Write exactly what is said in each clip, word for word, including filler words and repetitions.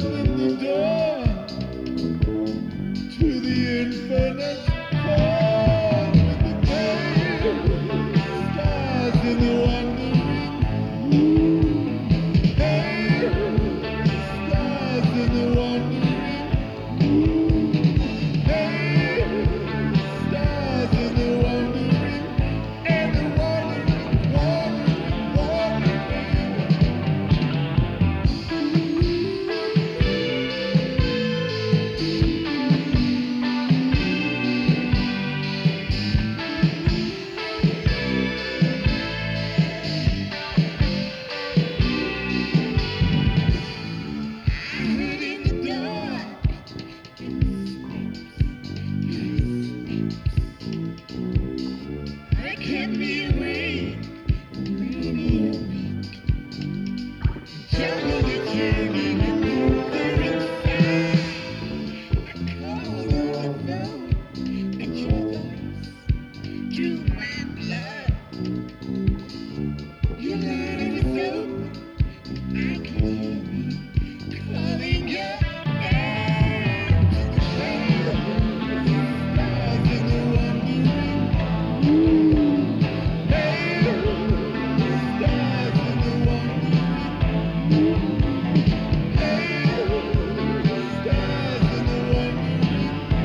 open the door to the infinite cold with the day, stars in the wandering moon. Hey, stars in the wandering moon. Hey, stars in the wandering, and the wandering, wandering, can't be away, maybe a week. Jungle is yearning and moving inside. I called on the phone and your voice drew my blood. Your line is open, I can hear me calling your name. Stars in the wandering moon. Hey, stars in the wandering moon. Hey, stars in the wandering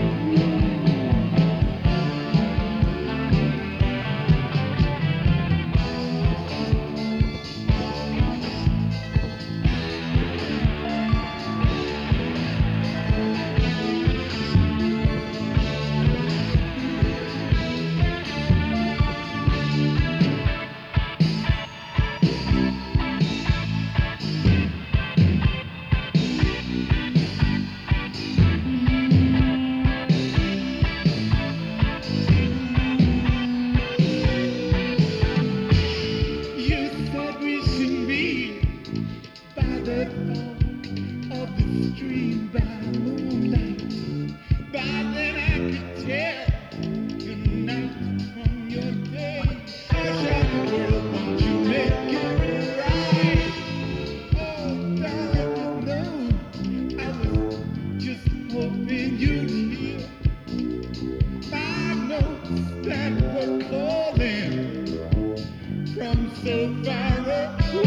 You said we should meet by the fall of the stream, by moonlight. By then I could tell your night from your day. I tried the world, won't you make it right? Oh, darling, no, I was just hoping you'd hear my notes that were calling from so far away.